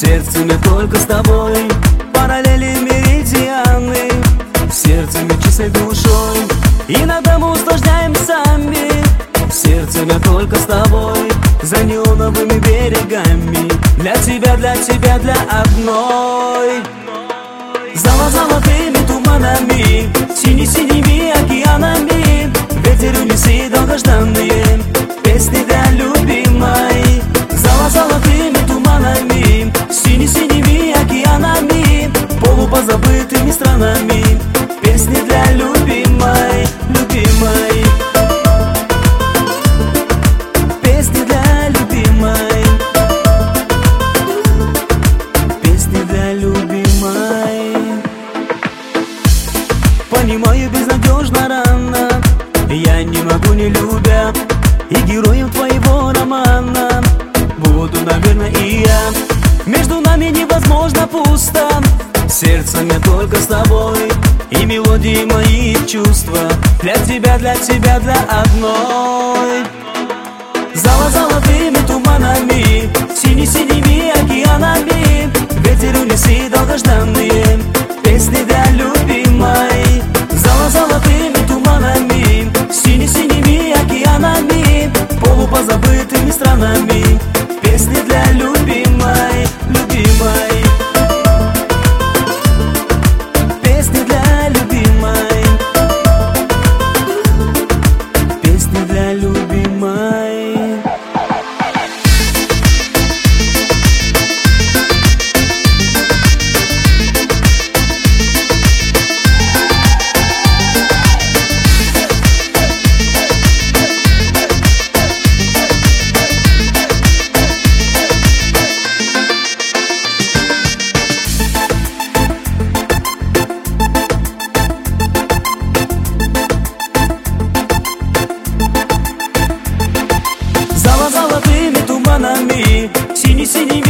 сердцами только с тобой, параллели меридианы, сердцами чистой душой. Иногда мы усложняем сами, сердцами только с тобой, за неоновыми берегами, для тебя, для одной. Золотыми туманами, синими океанами, ветер унеси долгожданные песни для любимой. Золотыми туманами, синими океанами, полупозабытыми странами, песни для любимой, любимой. Песни для любимой, песни для любимой. Понимаю, безнадежно рано, я не могу, не любя, и героем твоего романа буду, наверное, и я. Между нами невозможно пусто, сердцами только с тобой, и мелодии моих чувства для тебя, для одной. Золотыми туманами, синими океанами, ветер унеси долгожданные песни для любимой. Золотыми туманами, синими океанами, полупозабытыми странами, песни для любимой, любимой. Песни для любимой, песни для любимой. Золотыми туманами, синими